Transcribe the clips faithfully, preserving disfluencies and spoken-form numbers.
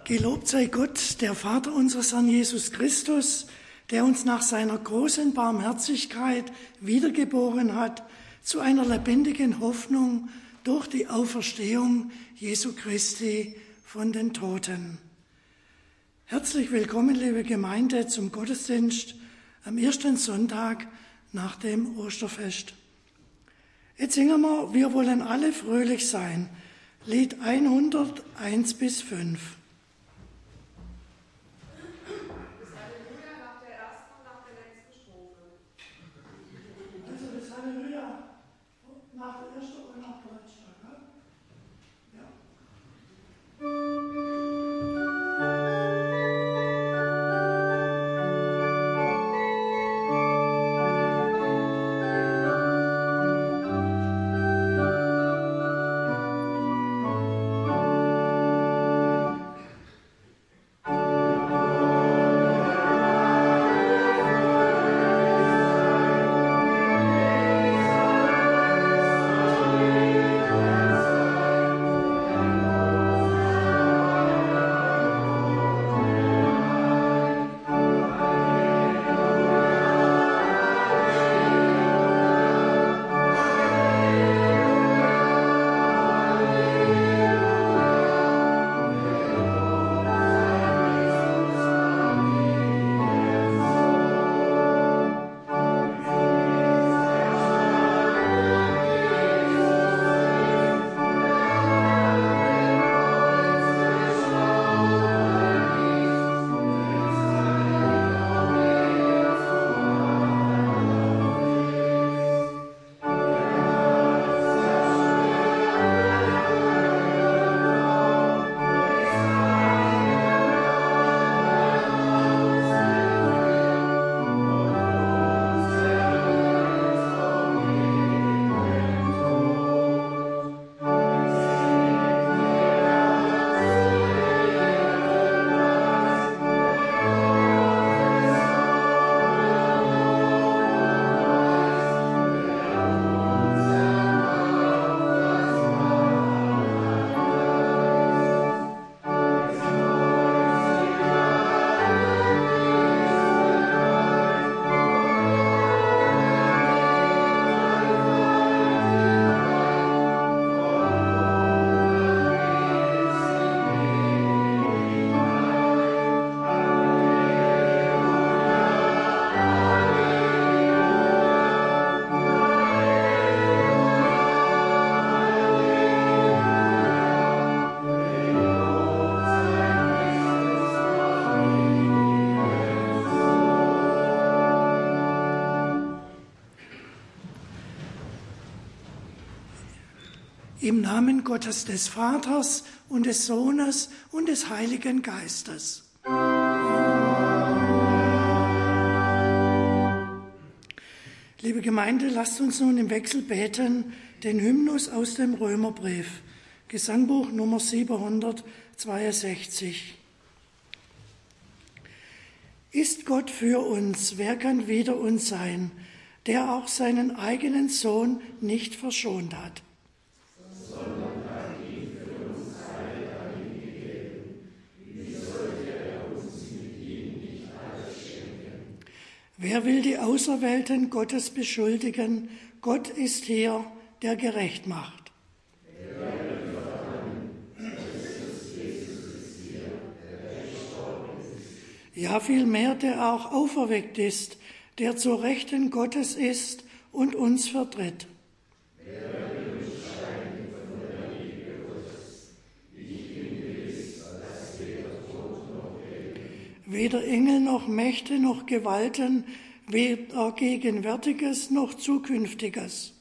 Gelobt sei Gott, der Vater unseres Herrn Jesus Christus, der uns nach seiner großen Barmherzigkeit wiedergeboren hat zu einer lebendigen Hoffnung durch die Auferstehung Jesu Christi von den Toten. Herzlich willkommen, liebe Gemeinde, zum Gottesdienst am ersten Sonntag nach dem Osterfest. Jetzt singen wir, wir wollen alle fröhlich sein, Lied hunderteins bis fünf. Nach der ersten und nach der letzten, ja? Im Namen Gottes des Vaters und des Sohnes und des Heiligen Geistes. Liebe Gemeinde, lasst uns nun im Wechsel beten den Hymnus aus dem Römerbrief, Gesangbuch Nummer siebenhundertzweiundsechzig. Ist Gott für uns, wer kann wider uns sein, der auch seinen eigenen Sohn nicht verschont hat? Wer will die Auserwählten Gottes beschuldigen? Gott ist hier, der gerecht macht. Ja, vielmehr, der auch auferweckt ist, der zur Rechten Gottes ist und uns vertritt. Weder Engel noch Mächte noch Gewalten, weder Gegenwärtiges noch Zukünftiges.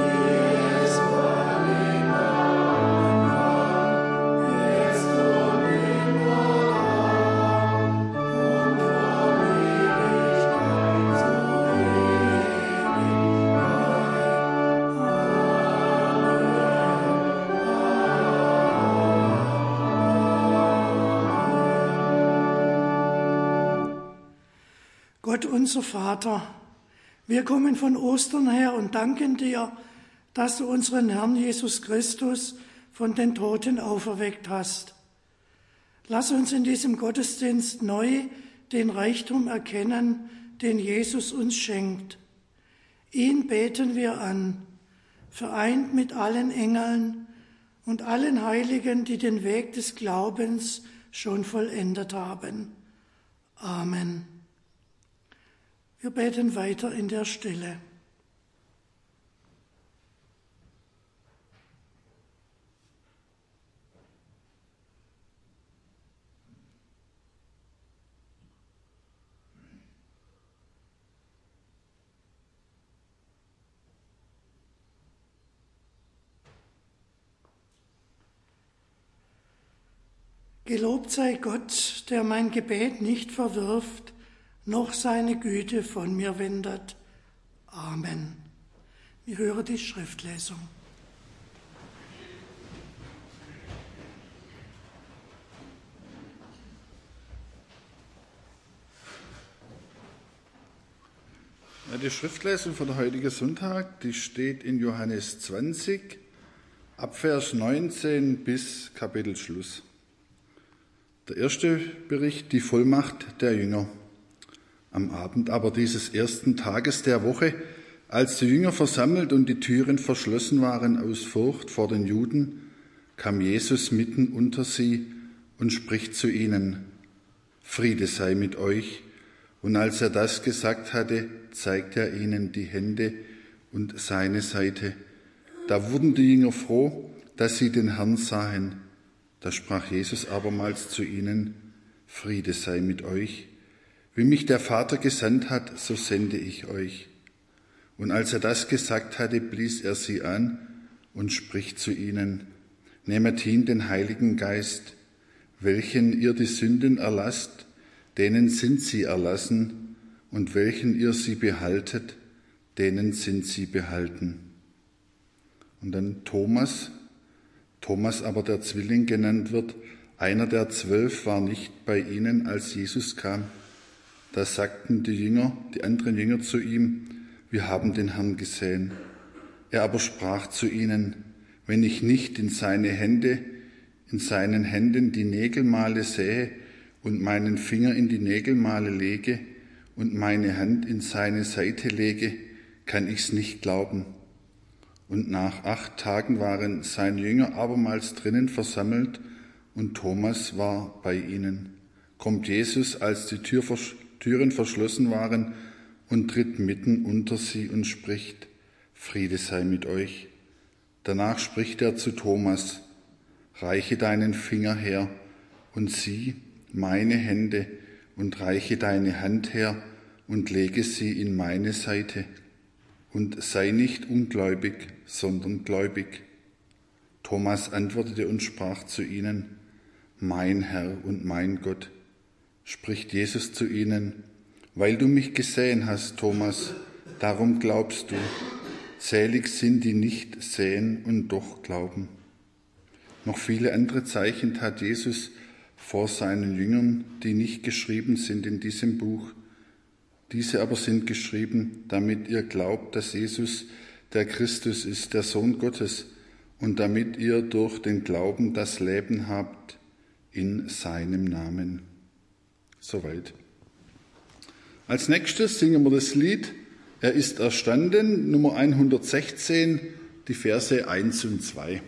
Yes, Gott unser Vater, wir kommen von Ostern her und danken dir, dass du unseren Herrn Jesus Christus von den Toten auferweckt hast. Lass uns in diesem Gottesdienst neu den Reichtum erkennen, den Jesus uns schenkt. Ihn beten wir an, vereint mit allen Engeln und allen Heiligen, die den Weg des Glaubens schon vollendet haben. Amen. Wir beten weiter in der Stille. Gelobt sei Gott, der mein Gebet nicht verwirft, noch seine Güte von mir wendet. Amen. Wir hören die Schriftlesung. Ja, die Schriftlesung für den heutigen Sonntag, die steht in Johannes zwanzig, ab Vers neunzehn bis Kapitelschluss. Der erste Bericht, die Vollmacht der Jünger. Am Abend aber dieses ersten Tages der Woche, als die Jünger versammelt und die Türen verschlossen waren aus Furcht vor den Juden, kam Jesus mitten unter sie und spricht zu ihnen: Friede sei mit euch. Und als er das gesagt hatte, zeigte er ihnen die Hände und seine Seite. Da wurden die Jünger froh, dass sie den Herrn sahen. Da sprach Jesus abermals zu ihnen: Friede sei mit euch. Wie mich der Vater gesandt hat, so sende ich euch. Und als er das gesagt hatte, blies er sie an und spricht zu ihnen: Nehmet hin den Heiligen Geist, welchen ihr die Sünden erlasst, denen sind sie erlassen, und welchen ihr sie behaltet, denen sind sie behalten. Und dann Thomas, Thomas aber der Zwilling genannt wird, einer der zwölf, war nicht bei ihnen, als Jesus kam. Da sagten die Jünger, die anderen Jünger zu ihm: Wir haben den Herrn gesehen. Er aber sprach zu ihnen: Wenn ich nicht in seine Hände, in seinen Händen die Nägelmale sähe und meinen Finger in die Nägelmale lege und meine Hand in seine Seite lege, kann ich's nicht glauben. Und nach acht Tagen waren seine Jünger abermals drinnen versammelt und Thomas war bei ihnen. Kommt Jesus, als die Tür, Türen verschlossen waren, und tritt mitten unter sie und spricht: Friede sei mit euch. Danach spricht er zu Thomas: Reiche deinen Finger her und sieh meine Hände und reiche deine Hand her und lege sie in meine Seite. Und sei nicht ungläubig, sondern gläubig. Thomas antwortete und sprach zu ihnen: Mein Herr und mein Gott. Spricht Jesus zu ihnen: Weil du mich gesehen hast, Thomas, darum glaubst du. Selig sind die nicht sehen und doch glauben. Noch viele andere Zeichen tat Jesus vor seinen Jüngern, die nicht geschrieben sind in diesem Buch. Diese aber sind geschrieben, damit ihr glaubt, dass Jesus der Christus ist, der Sohn Gottes, und damit ihr durch den Glauben das Leben habt in seinem Namen. Soweit. Als nächstes singen wir das Lied Er ist erstanden, Nummer hundertsechzehn, die Verse eins und zwei.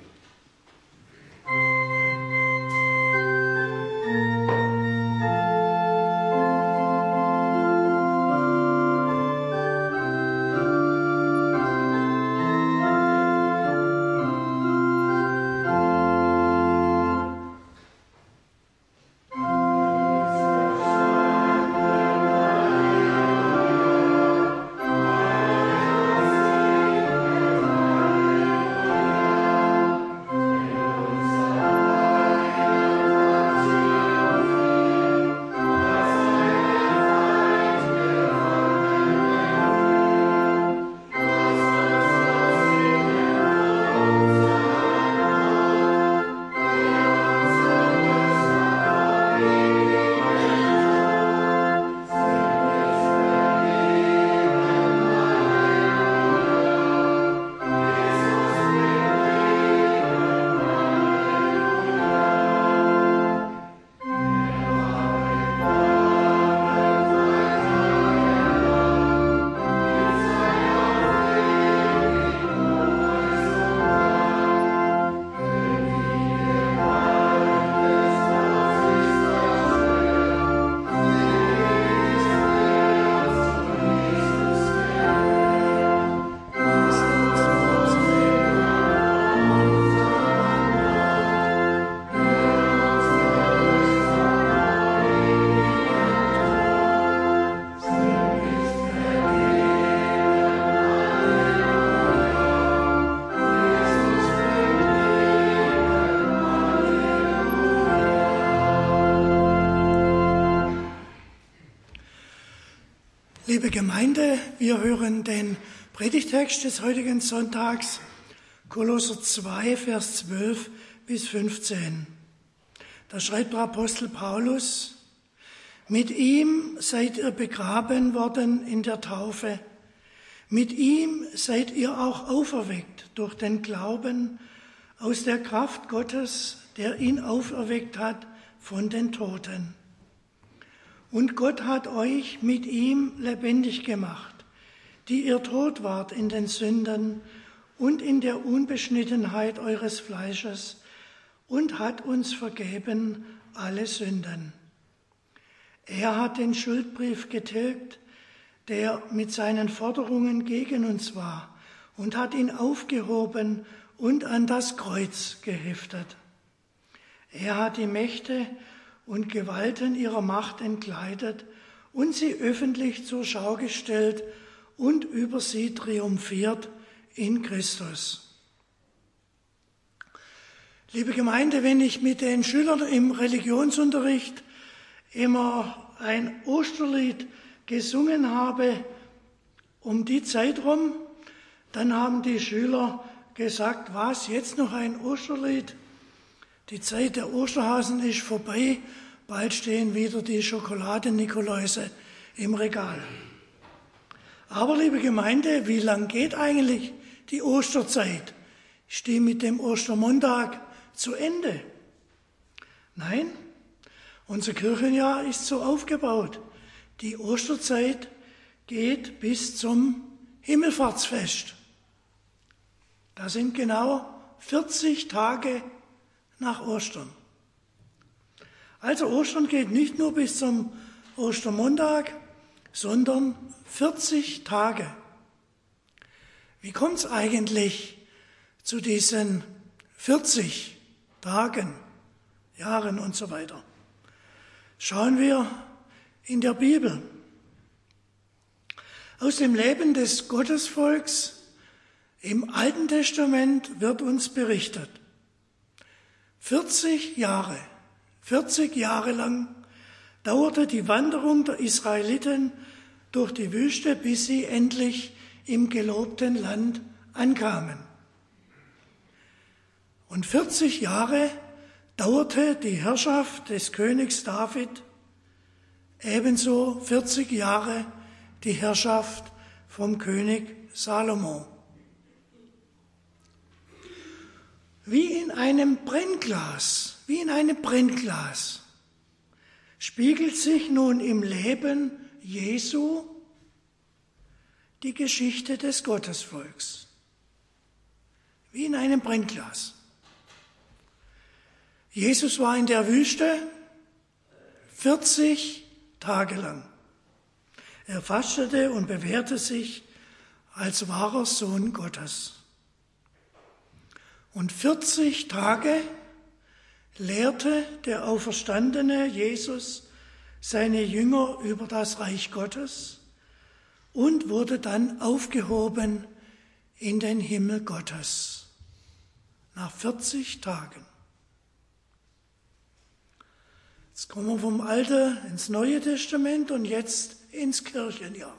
Liebe Gemeinde, wir hören den Predigtext des heutigen Sonntags, Kolosser zwei, Vers zwölf bis fünfzehn. Da schreibt der Apostel Paulus: Mit ihm seid ihr begraben worden in der Taufe. Mit ihm seid ihr auch auferweckt durch den Glauben aus der Kraft Gottes, der ihn auferweckt hat von den Toten. Und Gott hat euch mit ihm lebendig gemacht, die ihr tot wart in den Sünden und in der Unbeschnittenheit eures Fleisches, und hat uns vergeben alle Sünden. Er hat den Schuldbrief getilgt, der mit seinen Forderungen gegen uns war, und hat ihn aufgehoben und an das Kreuz geheftet. Er hat die Mächte und Gewalten ihrer Macht entkleidet und sie öffentlich zur Schau gestellt und über sie triumphiert in Christus. Liebe Gemeinde, wenn ich mit den Schülern im Religionsunterricht immer ein Osterlied gesungen habe, um die Zeit rum, dann haben die Schüler gesagt: Was, jetzt noch ein Osterlied? Die Zeit der Osterhasen ist vorbei, bald stehen wieder die Schokoladen-Nikoläuse im Regal. Aber liebe Gemeinde, wie lang geht eigentlich die Osterzeit? Ist die mit dem Ostermontag zu Ende? Nein, unser Kirchenjahr ist so aufgebaut. Die Osterzeit geht bis zum Himmelfahrtsfest. Das sind genau vierzig Tage nach Ostern. Also Ostern geht nicht nur bis zum Ostermontag, sondern vierzig Tage. Wie kommt es eigentlich zu diesen vierzig Tagen, Jahren und so weiter? Schauen wir in der Bibel. Aus dem Leben des Gottesvolks im Alten Testament wird uns berichtet. vierzig Jahre, vierzig Jahre lang dauerte die Wanderung der Israeliten durch die Wüste, bis sie endlich im gelobten Land ankamen. Und vierzig Jahre dauerte die Herrschaft des Königs David, ebenso vierzig Jahre die Herrschaft vom König Salomo. Wie in einem Brennglas, wie in einem Brennglas spiegelt sich nun im Leben Jesu die Geschichte des Gottesvolks. Wie in einem Brennglas. Jesus war in der Wüste vierzig Tage lang. Er fastete und bewährte sich als wahrer Sohn Gottes. Und vierzig Tage lehrte der auferstandene Jesus seine Jünger über das Reich Gottes und wurde dann aufgehoben in den Himmel Gottes. Nach vierzig Tagen. Jetzt kommen wir vom Alten ins Neue Testament und jetzt ins Kirchenjahr.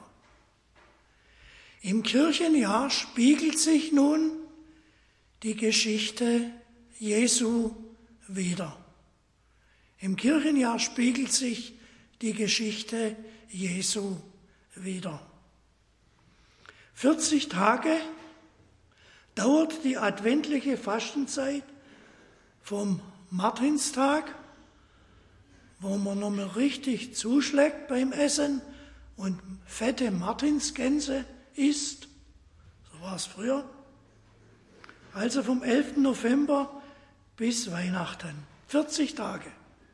Im Kirchenjahr spiegelt sich nun die Geschichte Jesu wider. Im Kirchenjahr spiegelt sich die Geschichte Jesu wider. vierzig Tage dauert die adventliche Fastenzeit vom Martinstag, wo man nochmal richtig zuschlägt beim Essen und fette Martinsgänse isst. So war es früher. Also vom elften November bis Weihnachten. vierzig Tage.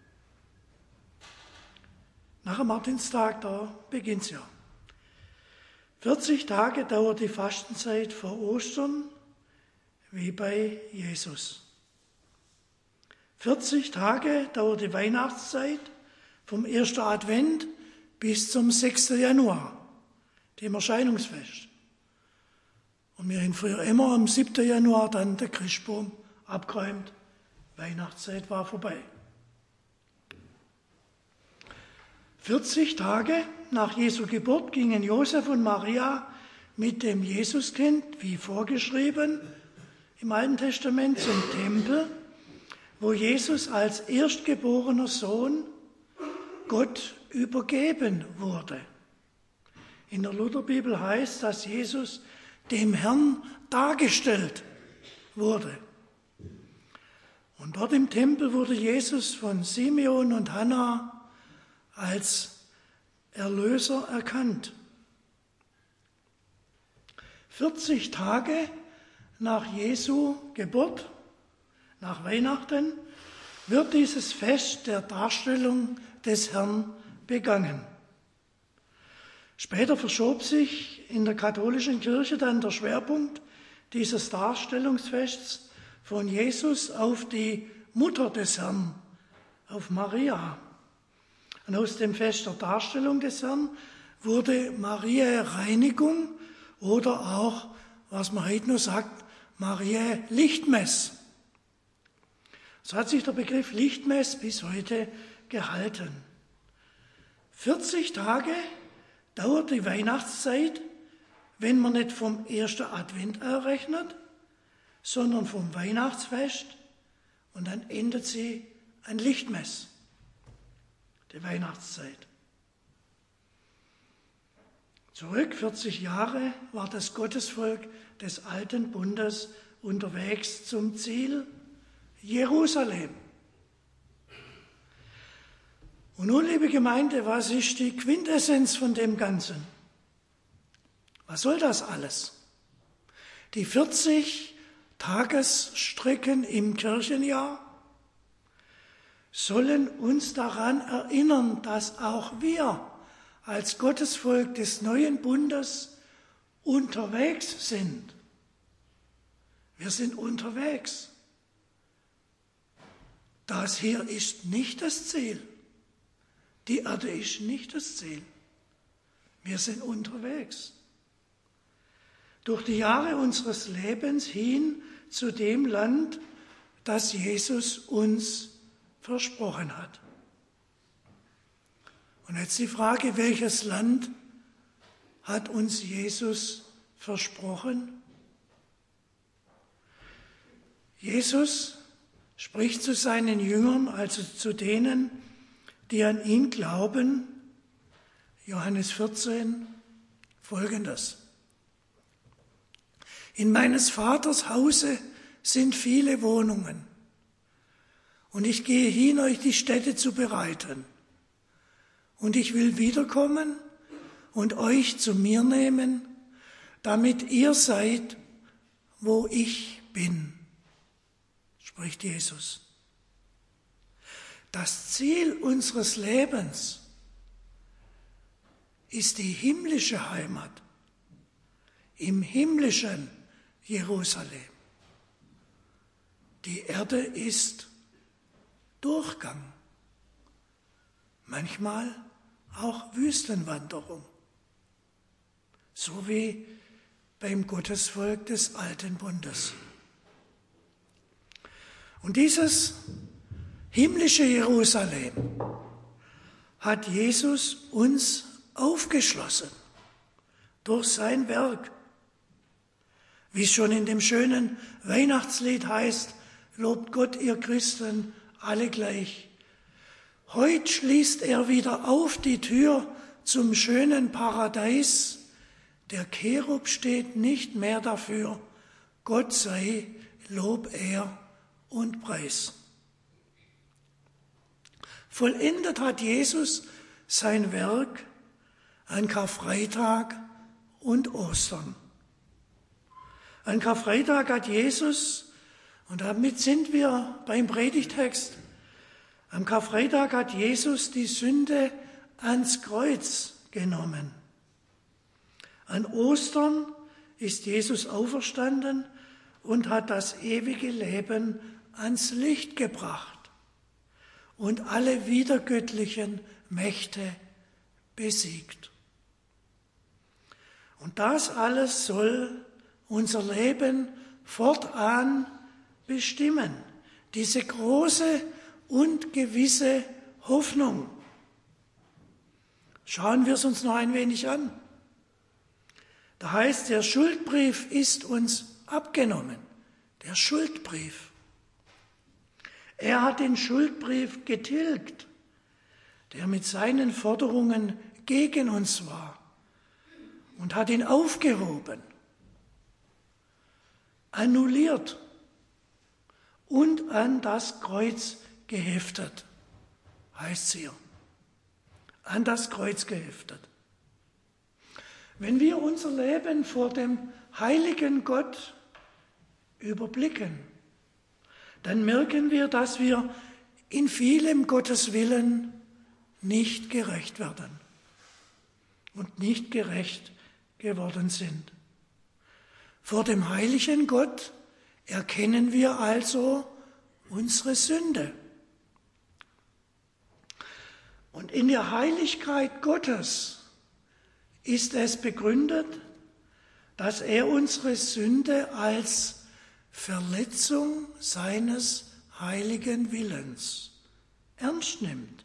Nach dem Martinstag, da beginnt es ja. vierzig Tage dauert die Fastenzeit vor Ostern, wie bei Jesus. vierzig Tage dauert die Weihnachtszeit vom ersten Advent bis zum sechsten Januar, dem Erscheinungsfest. Und wir haben früher immer am siebten Januar dann der Christbaum abgeräumt. Weihnachtszeit war vorbei. vierzig Tage nach Jesu Geburt gingen Josef und Maria mit dem Jesuskind, wie vorgeschrieben im Alten Testament, zum Tempel, wo Jesus als erstgeborener Sohn Gott übergeben wurde. In der Lutherbibel heißt, dass Jesus dem Herrn dargestellt wurde. Und dort im Tempel wurde Jesus von Simeon und Hannah als Erlöser erkannt. vierzig Tage nach Jesu Geburt, nach Weihnachten, wird dieses Fest der Darstellung des Herrn begangen. Später verschob sich in der katholischen Kirche dann der Schwerpunkt dieses Darstellungsfests von Jesus auf die Mutter des Herrn, auf Maria. Und aus dem Fest der Darstellung des Herrn wurde Mariä Reinigung oder auch, was man heute noch sagt, Mariä Lichtmess. So hat sich der Begriff Lichtmess bis heute gehalten. vierzig Tage dauert die Weihnachtszeit, wenn man nicht vom ersten Advent errechnet, sondern vom Weihnachtsfest, und dann endet sie an Lichtmess, die Weihnachtszeit. Zurück vierzig Jahre war das Gottesvolk des Alten Bundes unterwegs zum Ziel Jerusalem. Und nun, liebe Gemeinde, was ist die Quintessenz von dem Ganzen? Was soll das alles? Die vierzig Tagesstrecken im Kirchenjahr sollen uns daran erinnern, dass auch wir als Gottesvolk des neuen Bundes unterwegs sind. Wir sind unterwegs. Das hier ist nicht das Ziel. Die Erde ist nicht das Ziel. Wir sind unterwegs. Durch die Jahre unseres Lebens hin zu dem Land, das Jesus uns versprochen hat. Und jetzt die Frage, welches Land hat uns Jesus versprochen? Jesus spricht zu seinen Jüngern, also zu denen, die an ihn glauben, Johannes vierzehn, Folgendes. In meines Vaters Hause sind viele Wohnungen, und ich gehe hin, euch die Stätte zu bereiten. Und ich will wiederkommen und euch zu mir nehmen, damit ihr seid, wo ich bin, spricht Jesus. Das Ziel unseres Lebens ist die himmlische Heimat im himmlischen Jerusalem. Die Erde ist Durchgang, manchmal auch Wüstenwanderung, so wie beim Gottesvolk des Alten Bundes. Und dieses himmlische Jerusalem hat Jesus uns aufgeschlossen durch sein Werk. Wie es schon in dem schönen Weihnachtslied heißt, lobt Gott, ihr Christen, alle gleich. Heut schließt er wieder auf die Tür zum schönen Paradies. Der Cherub steht nicht mehr dafür. Gott sei Lob, Ehr und Preis. Vollendet hat Jesus sein Werk an Karfreitag und Ostern. An Karfreitag hat Jesus, und damit sind wir beim Predigtext, am Karfreitag hat Jesus die Sünde ans Kreuz genommen. An Ostern ist Jesus auferstanden und hat das ewige Leben ans Licht gebracht und alle widergöttlichen Mächte besiegt. Und das alles soll unser Leben fortan bestimmen. Diese große und gewisse Hoffnung. Schauen wir es uns noch ein wenig an. Da heißt, der Schuldbrief ist uns abgenommen. Der Schuldbrief. Er hat den Schuldbrief getilgt, der mit seinen Forderungen gegen uns war, und hat ihn aufgehoben, annulliert und an das Kreuz geheftet, heißt es hier. An das Kreuz geheftet. Wenn wir unser Leben vor dem heiligen Gott überblicken, dann merken wir, dass wir in vielem Gottes Willen nicht gerecht werden und nicht gerecht geworden sind. Vor dem heiligen Gott erkennen wir also unsere Sünde. Und in der Heiligkeit Gottes ist es begründet, dass er unsere Sünde als Verletzung seines heiligen Willens ernst nimmt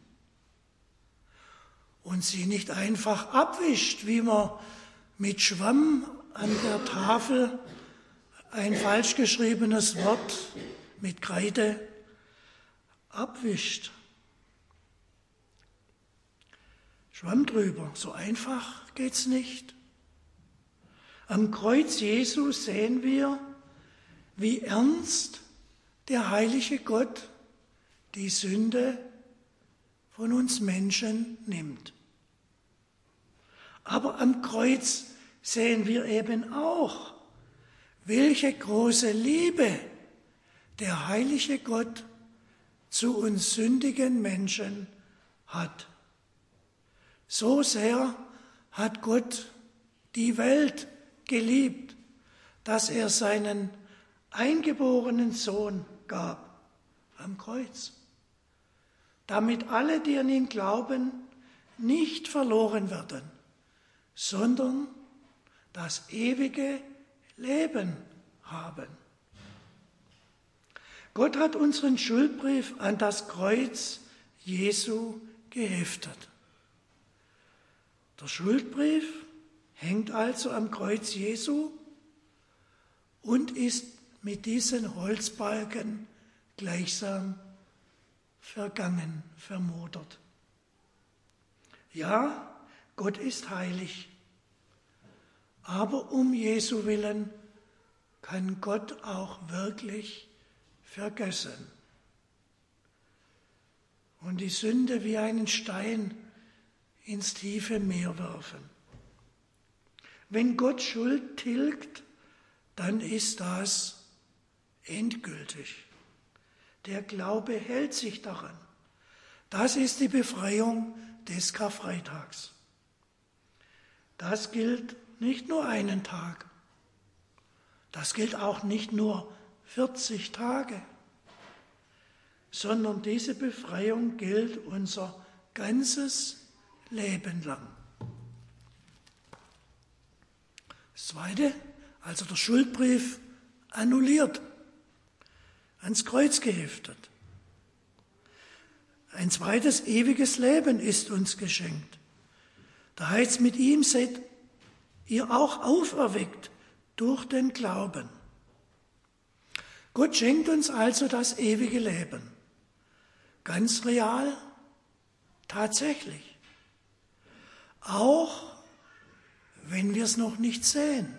und sie nicht einfach abwischt, wie man mit Schwamm an der Tafel ein falsch geschriebenes Wort mit Kreide abwischt. Schwamm drüber, so einfach geht's nicht. Am Kreuz Jesu sehen wir, wie ernst der heilige Gott die Sünde von uns Menschen nimmt. Aber am Kreuz sehen wir eben auch, welche große Liebe der heilige Gott zu uns sündigen Menschen hat. So sehr hat Gott die Welt geliebt, dass er seinen eingeborenen Sohn gab am Kreuz, damit alle, die an ihn glauben, nicht verloren werden, sondern das ewige Leben haben. Gott hat unseren Schuldbrief an das Kreuz Jesu geheftet. Der Schuldbrief hängt also am Kreuz Jesu und ist mit diesen Holzbalken gleichsam vergangen, vermodert. Ja, Gott ist heilig, aber um Jesu willen kann Gott auch wirklich vergessen und die Sünde wie einen Stein ins tiefe Meer werfen. Wenn Gott Schuld tilgt, dann ist das endgültig. Der Glaube hält sich daran. Das ist die Befreiung des Karfreitags. Das gilt nicht nur einen Tag. Das gilt auch nicht nur vierzig Tage, sondern diese Befreiung gilt unser ganzes Leben lang. Das Zweite, also der Schuldbrief annulliert, ans Kreuz geheftet. Ein zweites ewiges Leben ist uns geschenkt. Da heißt es, mit ihm seid ihr auch auferweckt durch den Glauben. Gott schenkt uns also das ewige Leben. Ganz real, tatsächlich. Auch wenn wir es noch nicht sehen.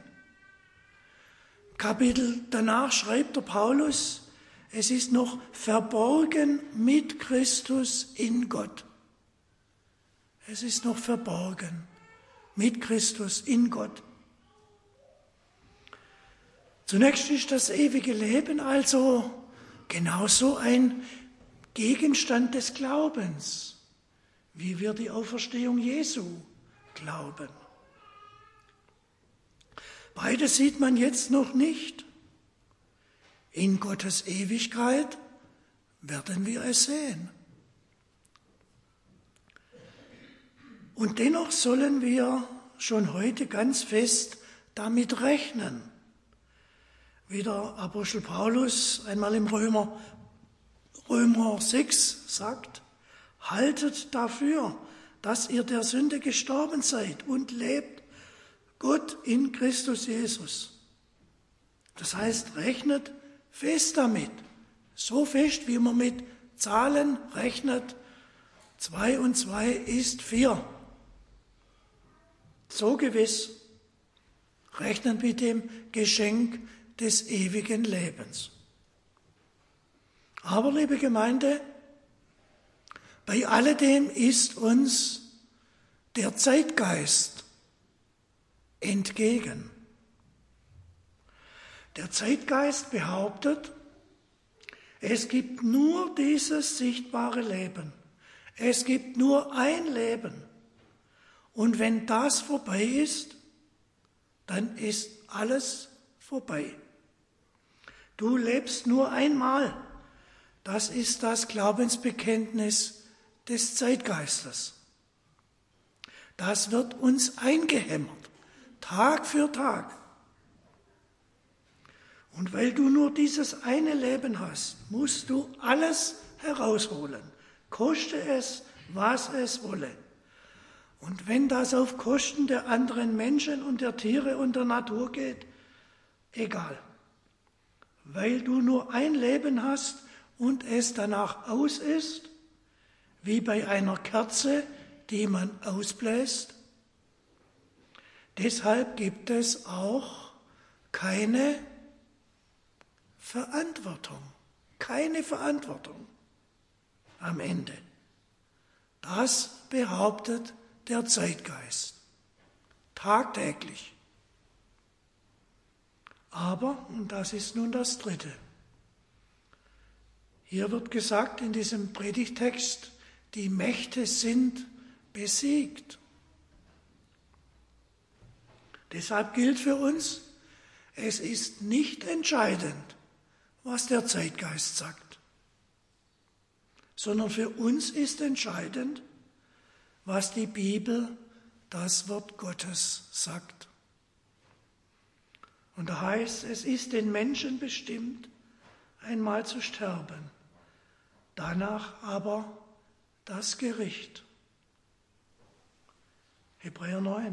Kapitel danach schreibt der Paulus, es ist noch verborgen mit Christus in Gott. Es ist noch verborgen mit Christus in Gott. Zunächst ist das ewige Leben also genauso ein Gegenstand des Glaubens, wie wir die Auferstehung Jesu glauben. Beides sieht man jetzt noch nicht. In Gottes Ewigkeit werden wir es sehen. Und dennoch sollen wir schon heute ganz fest damit rechnen. Wie der Apostel Paulus einmal im Römer, Römer sechs sagt, haltet dafür, dass ihr der Sünde gestorben seid und lebt Gott in Christus Jesus. Das heißt, rechnet fest damit, so fest, wie man mit Zahlen rechnet. Zwei und zwei ist vier. So gewiss, rechnen mit dem Geschenk des ewigen Lebens. Aber, liebe Gemeinde, bei alledem ist uns der Zeitgeist entgegen. Der Zeitgeist behauptet, es gibt nur dieses sichtbare Leben. Es gibt nur ein Leben. Und wenn das vorbei ist, dann ist alles vorbei. Du lebst nur einmal. Das ist das Glaubensbekenntnis des Zeitgeistes. Das wird uns eingehämmert, Tag für Tag. Und weil du nur dieses eine Leben hast, musst du alles herausholen, koste es, was es wolle. Und wenn das auf Kosten der anderen Menschen und der Tiere und der Natur geht, egal. Weil du nur ein Leben hast und es danach aus ist, wie bei einer Kerze, die man ausbläst. Deshalb gibt es auch keine Verantwortung, keine Verantwortung am Ende. Das behauptet der Zeitgeist, tagtäglich. Aber, und das ist nun das Dritte, hier wird gesagt in diesem Predigtext, die Mächte sind besiegt. Deshalb gilt für uns, es ist nicht entscheidend, was der Zeitgeist sagt, sondern für uns ist entscheidend, was die Bibel, das Wort Gottes, sagt. Und da heißt, es ist den Menschen bestimmt, einmal zu sterben, danach aber das Gericht. Hebräer neun.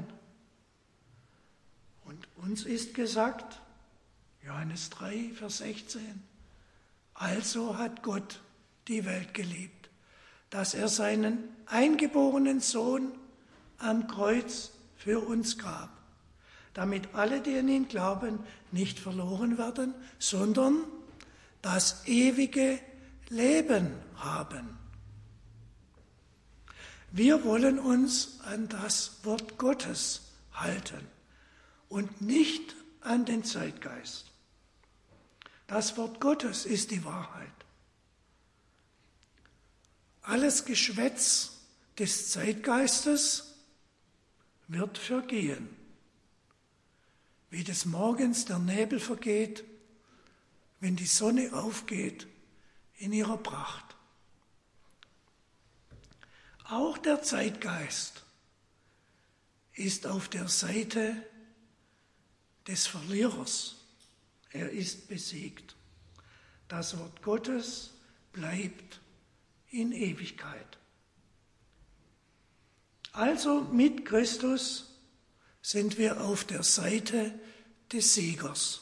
Und uns ist gesagt, Johannes drei, Vers sechzehn, also hat Gott die Welt geliebt, dass er seinen eingeborenen Sohn am Kreuz für uns gab, damit alle, die an ihn glauben, nicht verloren werden, sondern das ewige Leben haben. Wir wollen uns an das Wort Gottes halten und nicht an den Zeitgeist. Das Wort Gottes ist die Wahrheit. Alles Geschwätz des Zeitgeistes wird vergehen, wie des Morgens der Nebel vergeht, wenn die Sonne aufgeht in ihrer Pracht. Auch der Zeitgeist ist auf der Seite des Verlierers. Er ist besiegt. Das Wort Gottes bleibt in Ewigkeit. Also mit Christus sind wir auf der Seite des Siegers.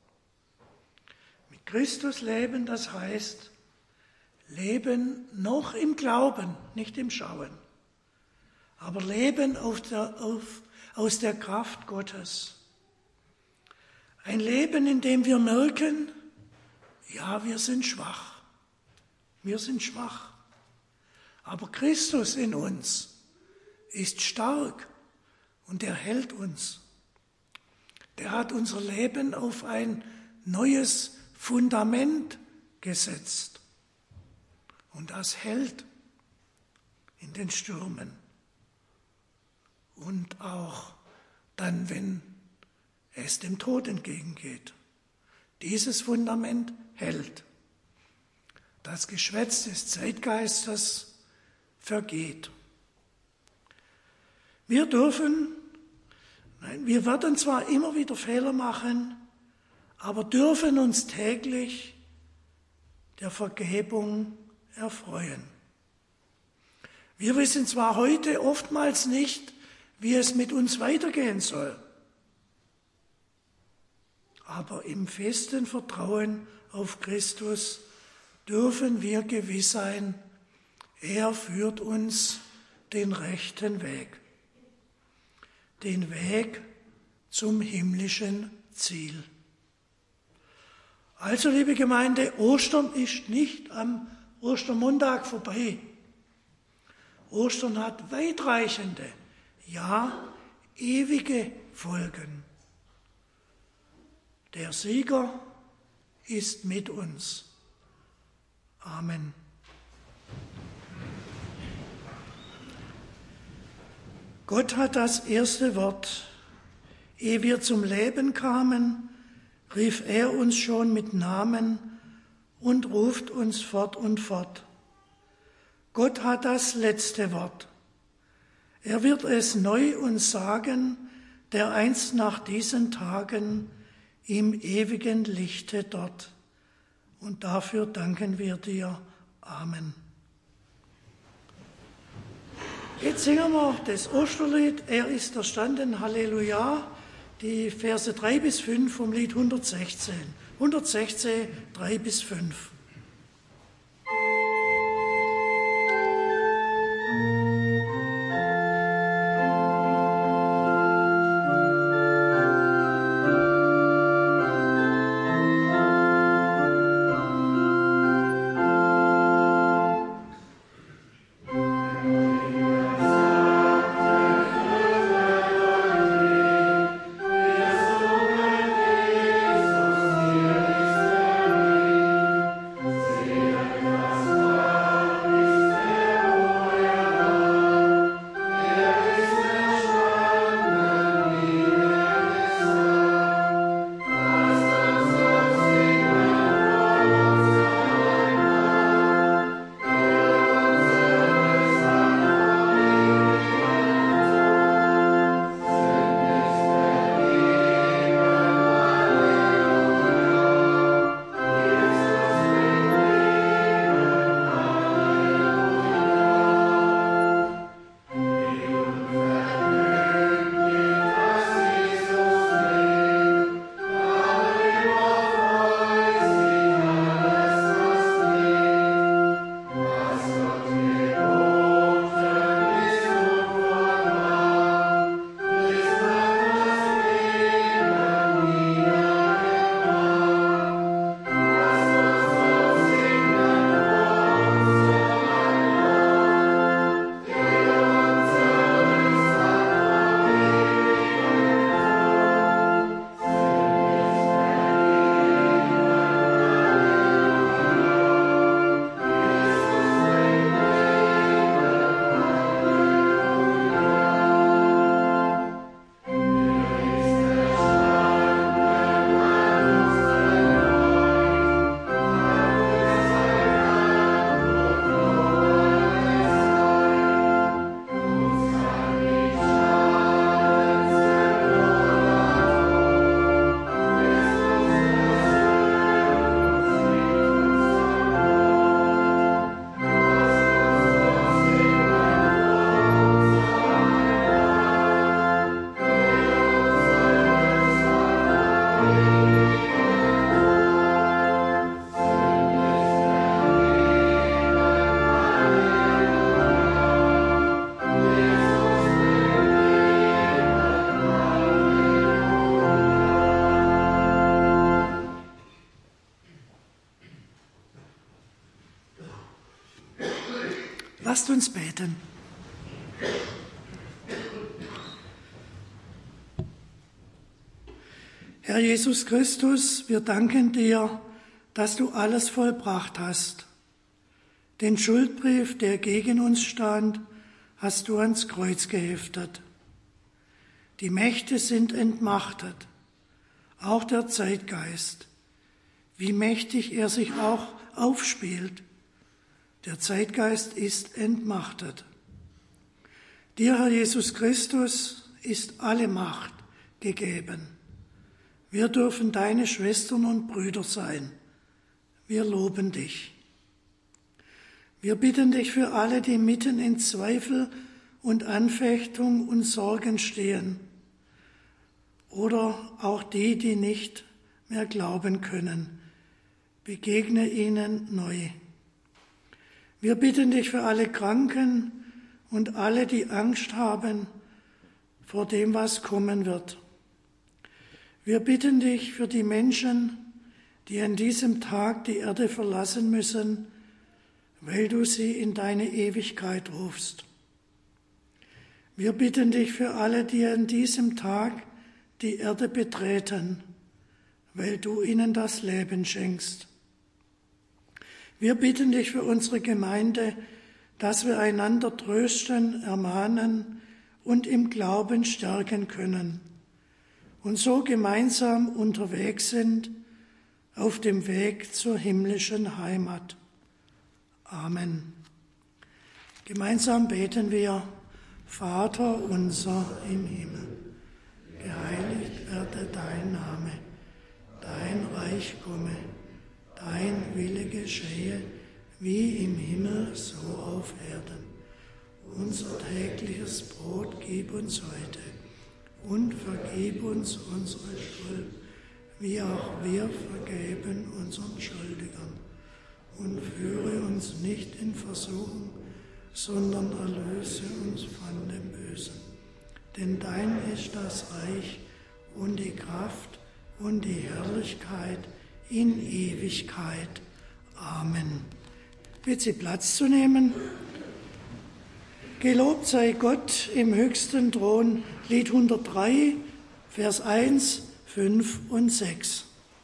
Mit Christus leben, das heißt, leben noch im Glauben, nicht im Schauen, aber leben auf der, auf, aus der Kraft Gottes. Ein Leben, in dem wir merken, ja, wir sind schwach, wir sind schwach, aber Christus in uns ist stark und er hält uns. Der hat unser Leben auf ein neues Fundament gesetzt. Und das hält in den Stürmen. Und auch dann, wenn es dem Tod entgegengeht. Dieses Fundament hält. Das Geschwätz des Zeitgeistes vergeht. Wir dürfen, nein, wir werden zwar immer wieder Fehler machen, aber dürfen uns täglich der Vergebung erfreuen. Wir wissen zwar heute oftmals nicht, wie es mit uns weitergehen soll, aber im festen Vertrauen auf Christus dürfen wir gewiss sein, er führt uns den rechten Weg, den Weg zum himmlischen Ziel. Also, liebe Gemeinde, Ostern ist nicht am Ostermontag vorbei. Ostern hat weitreichende, ja, ewige Folgen. Der Sieger ist mit uns. Amen. Gott hat das erste Wort. Ehe wir zum Leben kamen, rief er uns schon mit Namen und ruft uns fort und fort. Gott hat das letzte Wort. Er wird es neu uns sagen, der einst nach diesen Tagen im ewigen Lichte dort. Und dafür danken wir dir. Amen. Jetzt singen wir das Osterlied, er ist erstanden, Halleluja, die Verse drei bis fünf vom Lied hundertsechzehn. hundertsechzehn, drei bis fünf. Lasst uns beten. Herr Jesus Christus, wir danken dir, dass du alles vollbracht hast. Den Schuldbrief, der gegen uns stand, hast du ans Kreuz geheftet. Die Mächte sind entmachtet, auch der Zeitgeist, wie mächtig er sich auch aufspielt. Der Zeitgeist ist entmachtet. Dir, Herr Jesus Christus, ist alle Macht gegeben. Wir dürfen deine Schwestern und Brüder sein. Wir loben dich. Wir bitten dich für alle, die mitten in Zweifel und Anfechtung und Sorgen stehen oder auch die, die nicht mehr glauben können. Begegne ihnen neu. Wir bitten dich für alle Kranken und alle, die Angst haben vor dem, was kommen wird. Wir bitten dich für die Menschen, die an diesem Tag die Erde verlassen müssen, weil du sie in deine Ewigkeit rufst. Wir bitten dich für alle, die an diesem Tag die Erde betreten, weil du ihnen das Leben schenkst. Wir bitten dich für unsere Gemeinde, dass wir einander trösten, ermahnen und im Glauben stärken können und so gemeinsam unterwegs sind auf dem Weg zur himmlischen Heimat. Amen. Gemeinsam beten wir: Vater unser im Himmel, geheiligt werde dein Name, dein Reich komme, dein Wille geschehe, wie im Himmel, so auf Erden. Unser tägliches Brot gib uns heute und vergib uns unsere Schuld, wie auch wir vergeben unseren Schuldigern. Und führe uns nicht in Versuchung, sondern erlöse uns von dem Bösen. Denn dein ist das Reich und die Kraft und die Herrlichkeit in Ewigkeit. Amen. Bitte Sie Platz zu nehmen. Gelobt sei Gott im höchsten Thron, Lied hundertdrei, Vers eins, fünf und sechs.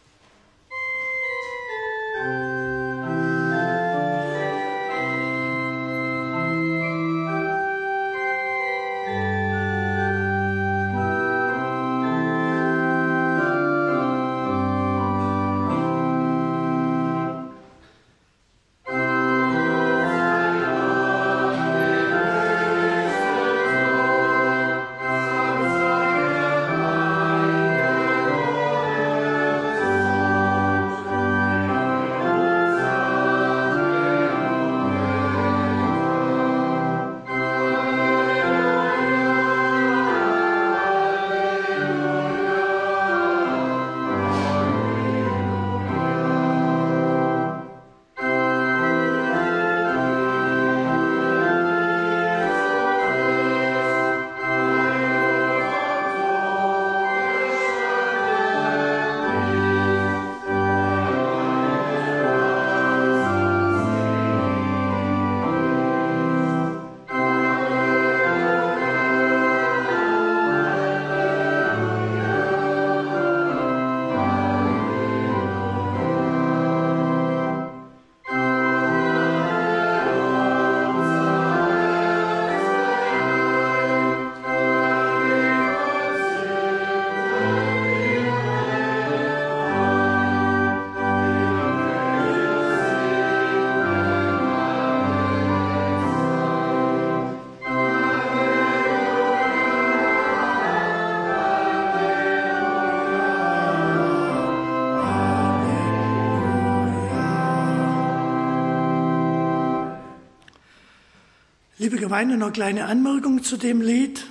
Liebe Gemeinde, noch eine kleine Anmerkung zu dem Lied.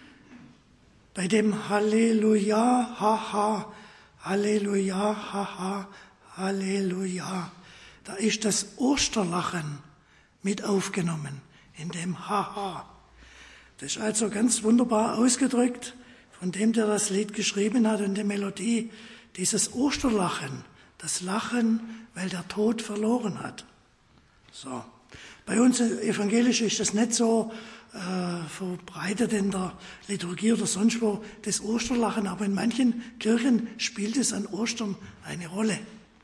Bei dem Halleluja, haha, Halleluja, haha, Halleluja, da ist das Osterlachen mit aufgenommen, in dem Haha. Das ist also ganz wunderbar ausgedrückt von dem, der das Lied geschrieben hat und die Melodie, dieses Osterlachen, das Lachen, weil der Tod verloren hat. So. Bei uns evangelisch ist das nicht so äh, verbreitet in der Liturgie oder sonst wo, das Osterlachen, aber in manchen Kirchen spielt es an Ostern eine Rolle.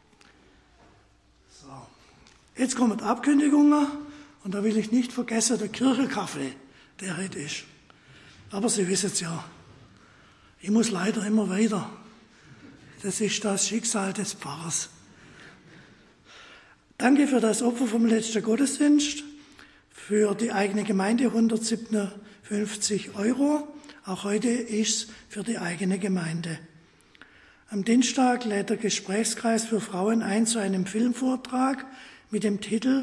So. Jetzt kommen die Abkündigungen und da will ich nicht vergessen, der Kirchenkaffee, der heute ist. Aber Sie wissen es ja, ich muss leider immer weiter. Das ist das Schicksal des Pfarrers. Danke für das Opfer vom letzten Gottesdienst, für die eigene Gemeinde hundertsiebenundfünfzig Euro. Auch heute ist es für die eigene Gemeinde. Am Dienstag lädt der Gesprächskreis für Frauen ein zu einem Filmvortrag mit dem Titel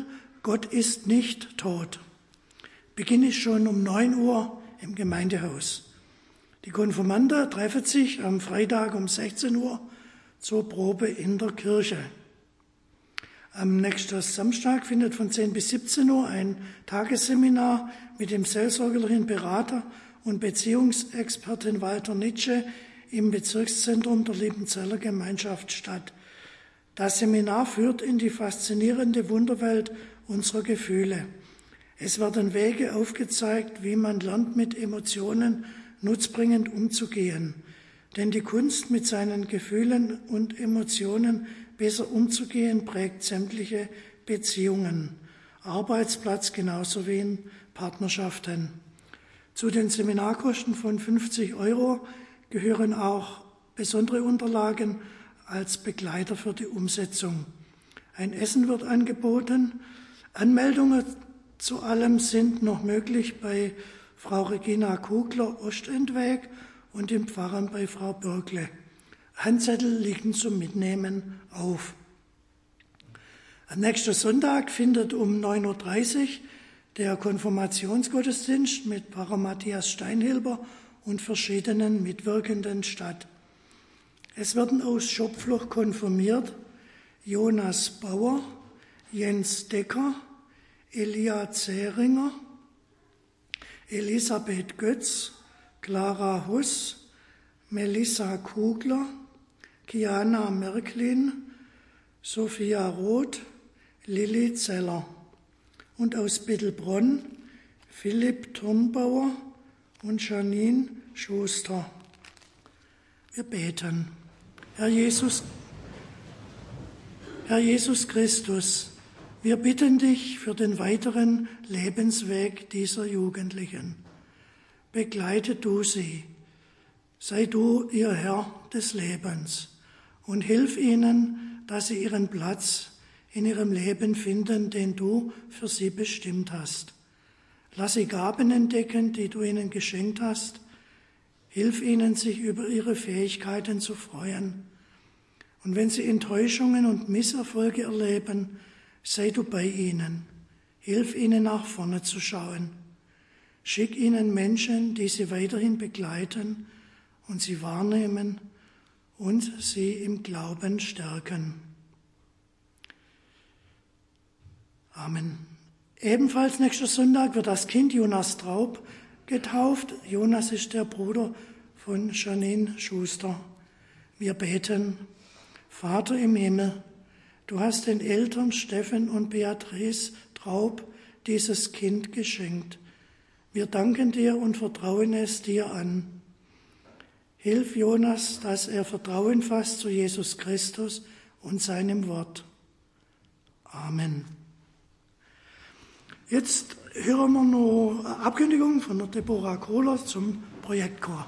Gott ist nicht tot. Beginn ist schon um neun Uhr im Gemeindehaus. Die Konfirmander treffen sich am Freitag um sechzehn Uhr zur Probe in der Kirche. Am nächsten Samstag findet von zehn bis siebzehn Uhr ein Tagesseminar mit dem seelsorgerlichen Berater und Beziehungsexpertin Walter Nitsche im Bezirkszentrum der Liebenzeller Gemeinschaft statt. Das Seminar führt in die faszinierende Wunderwelt unserer Gefühle. Es werden Wege aufgezeigt, wie man lernt, mit Emotionen nutzbringend umzugehen. Denn die Kunst, mit seinen Gefühlen und Emotionen besser umzugehen, prägt sämtliche Beziehungen, Arbeitsplatz genauso wie in Partnerschaften. Zu den Seminarkosten von fünfzig Euro gehören auch besondere Unterlagen als Begleiter für die Umsetzung. Ein Essen wird angeboten. Anmeldungen zu allem sind noch möglich bei Frau Regina Kugler, Ostendweg, und dem Pfarrer bei Frau Bürgle. Handzettel liegen zum Mitnehmen auf. Am nächsten Sonntag findet um neun Uhr dreißig der Konfirmationsgottesdienst mit Pfarrer Matthias Steinhilber und verschiedenen Mitwirkenden statt. Es werden aus Schopfloch konfirmiert Jonas Bauer, Jens Decker, Elia Zähringer, Elisabeth Götz, Clara Huss, Melissa Kugler, Kiana Merklin, Sophia Roth, Lilly Zeller und aus Bittelbronn Philipp Turmbauer und Janine Schuster. Wir beten. Herr Jesus, Herr Jesus Christus, wir bitten dich für den weiteren Lebensweg dieser Jugendlichen. Begleite du sie, sei du ihr Herr des Lebens und hilf ihnen, dass sie ihren Platz in ihrem Leben finden, den du für sie bestimmt hast. Lass sie Gaben entdecken, die du ihnen geschenkt hast. Hilf ihnen, sich über ihre Fähigkeiten zu freuen. Und wenn sie Enttäuschungen und Misserfolge erleben, sei du bei ihnen. Hilf ihnen, nach vorne zu schauen. Schick ihnen Menschen, die sie weiterhin begleiten und sie wahrnehmen und sie im Glauben stärken. Amen. Ebenfalls nächster Sonntag wird das Kind Jonas Traub getauft. Jonas ist der Bruder von Janine Schuster. Wir beten. Vater im Himmel, du hast den Eltern Steffen und Beatrice Traub dieses Kind geschenkt. Wir danken dir und vertrauen es dir an. Hilf Jonas, dass er Vertrauen fasst zu Jesus Christus und seinem Wort. Amen. Jetzt hören wir noch eine Abkündigung von der Deborah Kohler zum Projektchor.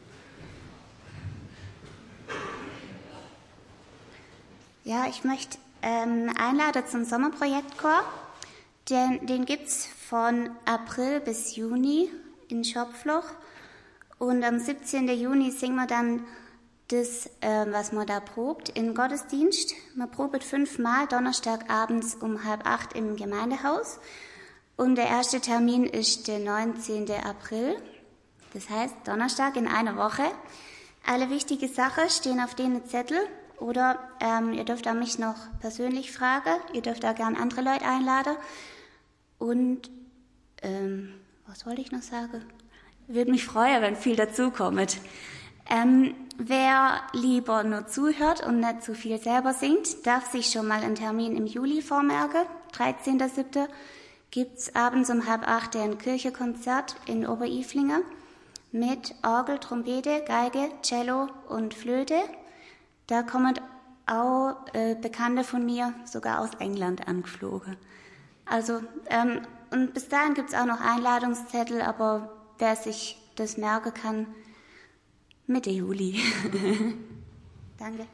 Ja, ich möchte ähm, einladen zum Sommerprojektchor. Den, den gibt es von April bis Juni in Schopfloch. Und am siebzehnten Juni singen wir dann das, äh, was man da probt, in Gottesdienst. Man probt fünfmal, Donnerstagabends um halb acht im Gemeindehaus. Und der erste Termin ist der neunzehnten April. Das heißt, Donnerstag in einer Woche. Alle wichtigen Sachen stehen auf den Zettel. Oder ähm, ihr dürft auch mich noch persönlich fragen. Ihr dürft auch gerne andere Leute einladen. Und, ähm, was wollte ich noch sagen? Würde mich freuen, wenn viel dazukommt. Ähm, wer lieber nur zuhört und nicht zu viel selber singt, darf sich schon mal einen Termin im Juli vormerken. dreizehnten siebten gibt's abends um halb acht ein Kirchenkonzert in Oberilflingen mit Orgel, Trompete, Geige, Cello und Flöte. Da kommen auch äh, Bekannte von mir, sogar aus England, angeflogen. Also, ähm, und bis dahin gibt's auch noch Einladungszettel, aber wer sich das merken kann, Mitte Juli. Danke.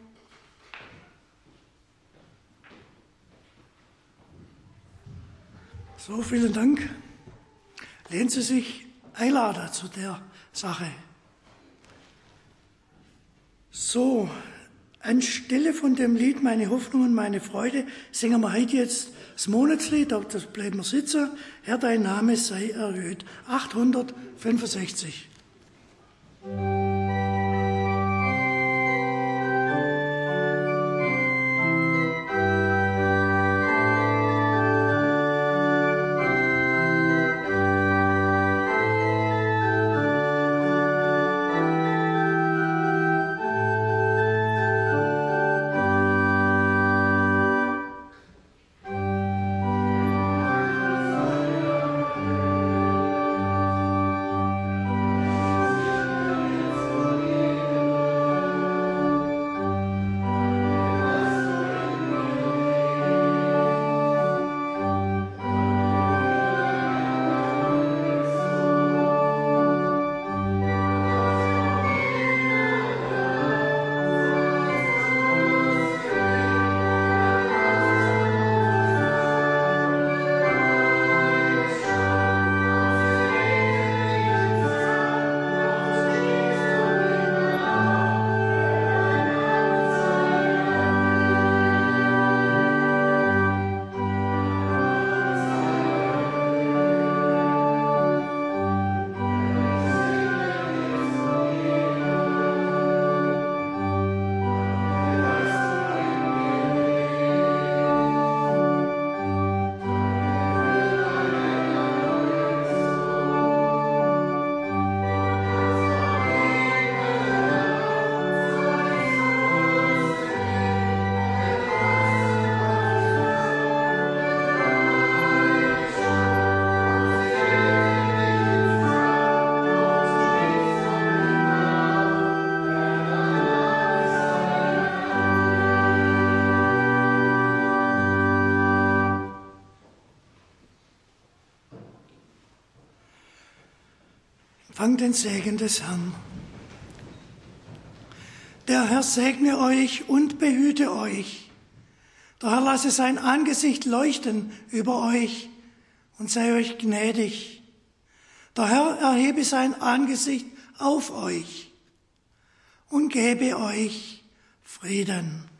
So, vielen Dank. Lehnen Sie sich einladen zu der Sache. So, Anstelle von dem Lied Meine Hoffnung und meine Freude singen wir heute jetzt das Monatslied, auf das bleiben wir sitzen. Herr, dein Name sei erhöht. achthundertfünfundsechzig. Empfangt den Segen des Herrn. Der Herr segne euch und behüte euch. Der Herr lasse sein Angesicht leuchten über euch und sei euch gnädig. Der Herr erhebe sein Angesicht auf euch und gebe euch Frieden.